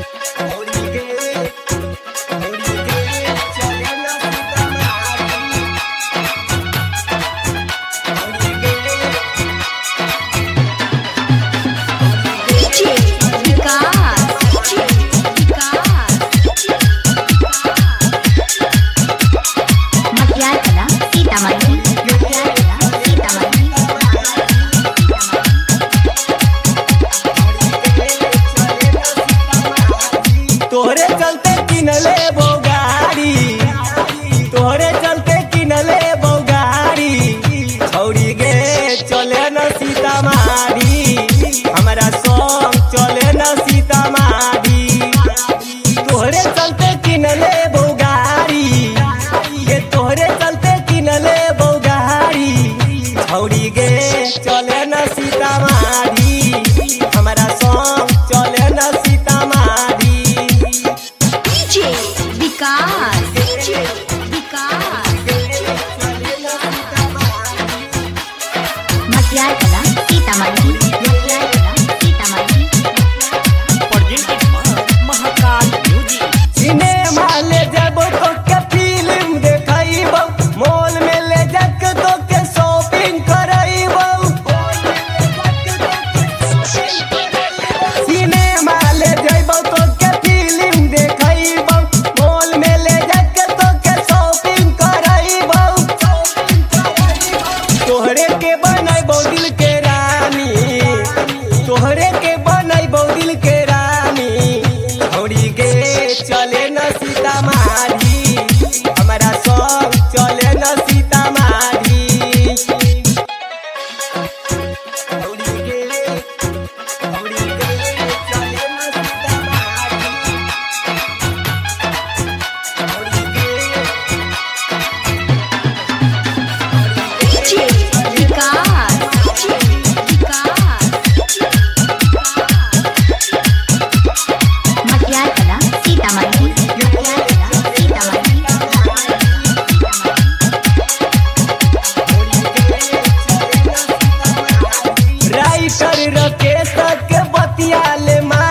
तोहरे चलते किनले बोगाड़ी, तोहरे चलते किनले बोगाड़ी, छौरी गे चले न सीतामाढ़ी, हमारा संग चले न सीतामाढ़ी। तोहरे चलते किनले बोगाड़ी, ये तोहरे चलते किनले बोगाड़ी, छौरी गे चले न सीतामाढ़ी, हमारा संग चले न सीतामाढ़ी। सिनेमा ले जाबो तो के फिल्म देखइबो, मॉल में ले जाके तो के शॉपिंग करइबो। सिनेमा ले जाबो तो के फिल्म देखइबो, मॉल में ले जाके तो के शॉपिंग करइबो। तोहरे के बनइबो दिल के रानी, तोहरे के बनइबो दिल के रानी, छौरी गे चले न सीतामाढ़ी, हमारा संग चले न सीतामाढ़ी। छौरी गे चले न सीतामाढ़ी, छौरी गे राइटर रकेश के बतिया ले